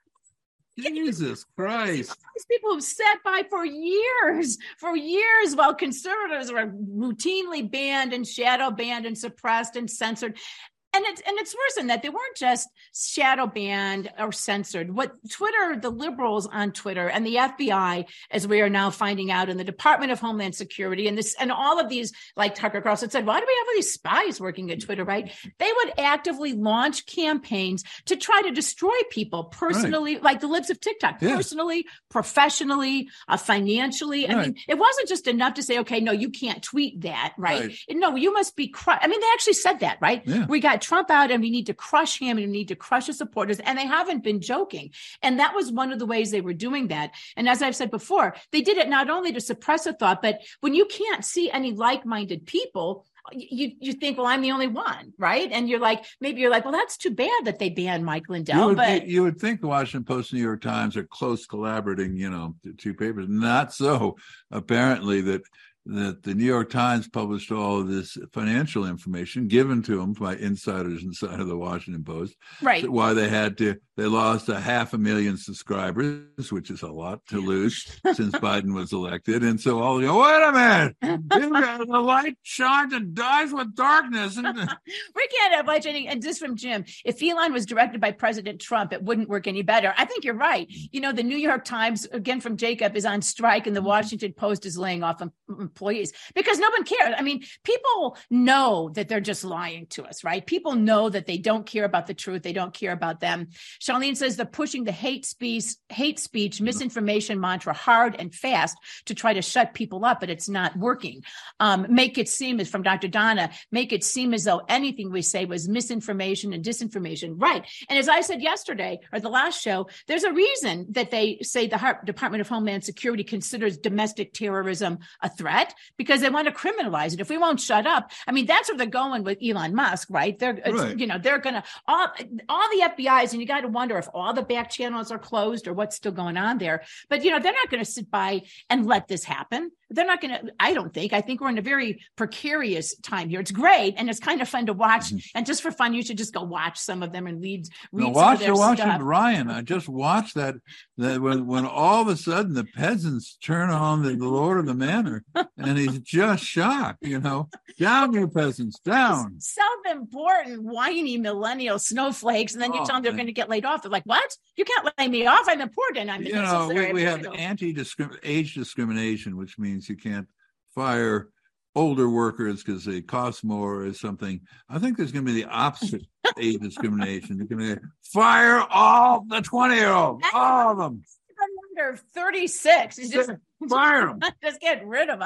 Jesus Christ. These people have sat by for years, for years, while conservatives were routinely banned and shadow banned and suppressed and censored. And it's, and it's worse than that. They weren't just shadow banned or censored. What Twitter, the liberals on Twitter and the F B I, as we are now finding out, in the Department of Homeland Security and this and all of these, like Tucker Carlson said, why do we have all these spies working at Twitter, right? They would actively launch campaigns to try to destroy people personally, right. Like the libs of TikTok, yeah. Personally, professionally, uh, financially. Right. I mean, it wasn't just enough to say, okay, no, you can't tweet that, right? right. No, you must be, cru- I mean, they actually said that, right? Yeah. We got Trump out and we need to crush him and we need to crush his supporters. And they haven't been joking. And that was one of the ways they were doing that. And as I've said before, they did it not only to suppress a thought, but when you can't see any like-minded people, you you think, well, I'm the only one, right? And you're like, maybe you're like, well, that's too bad that they banned Mike Lindell. You would, but you would think the Washington Post and New York Times are close collaborating, you know, two papers. Not so. Apparently that that the New York Times published all of this financial information given to them by insiders inside of the Washington Post. Right. Why they had to, they lost a half a million subscribers, which is a lot to lose since Biden was elected. And so all you go, wait a minute, the light shines and dies with darkness. We can't have light shining. And just from Jim, if Elon was directed by President Trump, it wouldn't work any better. I think you're right. You know, the New York Times, again from Jacob, is on strike and the Washington Post is laying off employees because no one cares. I mean, people know that they're just lying to us, right? People know that they don't care about the truth. They don't care about them. Charlene says they're pushing the hate speech, hate speech, misinformation mantra hard and fast to try to shut people up, but it's not working. Um, make it seem, as from Doctor Donna, make it seem as though anything we say was misinformation and disinformation. Right. And as I said yesterday, or the last show, there's a reason that they say the Department of Homeland Security considers domestic terrorism a threat, because they want to criminalize it. If we won't shut up, I mean, that's where they're going with Elon Musk, right? They're, right. you know, they're going to, all, all the F B Is, and you got to wonder if all the back channels are closed or what's still going on there. But, you know, they're not going to sit by and let this happen. They're not going to, I don't think, I think we're in a very precarious time here. It's great. And it's kind of fun to watch. Mm-hmm. And just for fun, you should just go watch some of them and read, read no, some watch, of their you're stuff. watching Ryan. I just watched that, that when, when all of a sudden the peasants turn on the, the Lord of the Manor and he's just shocked, you know, down you peasants, down. Self-important, whiny millennial snowflakes. And then you oh, tell them they're man. going to get laid off. They're like, what? You can't lay me off. I'm important. I'm You know, we, we have anti-age discrimination, which means you can't fire older workers because they cost more or something. I think there's going to be the opposite age discrimination. You're going to fire all the twenty-year-olds, all of them. Under thirty-six. It's just fire them. Just get rid of them.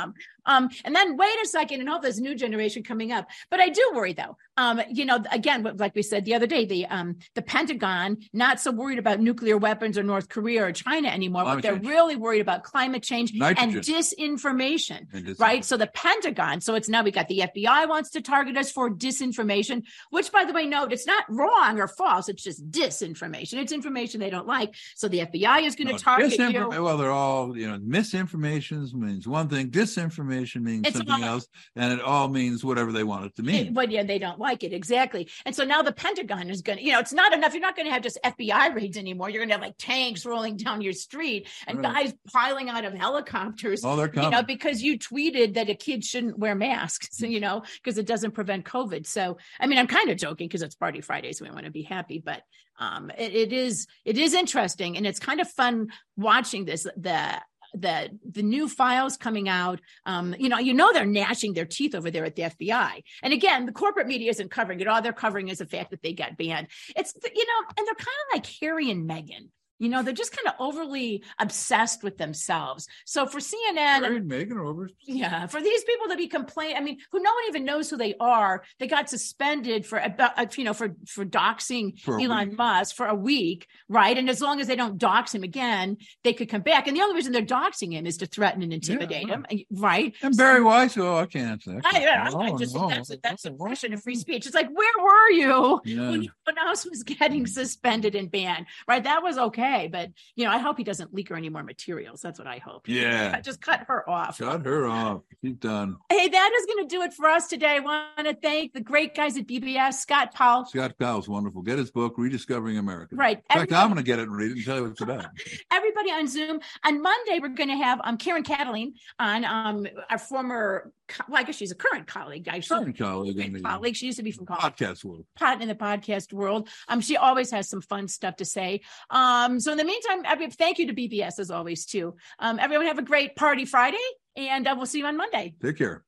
Um, and then wait a second and hope there's a new generation coming up. But I do worry, though. Um, you know, again, like we said the other day, the um, the Pentagon not so worried about nuclear weapons or North Korea or China anymore, Climate but they're change. really worried about climate change Nitrogen. and disinformation, And disinformation. right? So the Pentagon, so it's now we got the F B I wants to target us for disinformation, which, by the way, note, it's not wrong or false. It's just disinformation. It's information they don't like. So the F B I is going to No, target you. disinform- Well, they're all, you know, misinformation means one thing, disinformation means It's something all- else, and it all means whatever they want it to mean. It- but yeah, they don't like it. Exactly. And so now the Pentagon is going to, you know, it's not enough. You're not going to have just F B I raids anymore. You're going to have like tanks rolling down your street and Right. guys piling out of helicopters, Oh, they're you coming. know, because you tweeted that a kid shouldn't wear masks, you know, because it doesn't prevent COVID. So, I mean, I'm kind of joking because it's Party Friday, so we want to be happy, but um, it, it is, it is interesting. And it's kind of fun watching this, the, the the new files coming out. Um, you know, you know they're gnashing their teeth over there at the F B I. And again, the corporate media isn't covering it. All they're covering is the fact that they got banned. It's, you know, and they're kind of like Harry and Meghan. You know, they're just kind of overly obsessed with themselves. So for C N N, Harry and Meghan are over. yeah, for these people to be complaining, I mean, who no one even knows who they are, they got suspended for about, you know, for for doxing For a Elon week. Musk for a week, right? And as long as they don't dox him again, they could come back. And the only reason they're doxing him is to threaten and intimidate Yeah. him, right? And Barry Weiss, oh, I can't answer that. I, I, I Oh, just no. that's a, that's a question of free speech. It's like, where were you Yeah. when when else was getting suspended and banned? Right, that was okay, but you know, I hope he doesn't leak her any more materials. That's what I hope. Yeah. Just cut her off. Shut her off. She's done. Hey, that is going to do it for us today. I want to thank the great guys at B B S, Scott Powell. Scott Powell's wonderful. Get his book, Rediscovering America. Right. In fact, Everybody- I'm going to get it and read it and tell you what it's about. Everybody on Zoom. On Monday, we're going to have um, Karen Cataline on, um, our former, co- well, I guess she's a current colleague. I Current colleague in Great the colleague. She used to be from college. podcast world. Pot in the podcast world. Um, she always has some fun stuff to say. Um, so in the meantime, every, thank you to B B S as always too. Um, everyone have a great Party Friday, and uh, we'll see you on Monday. Take care.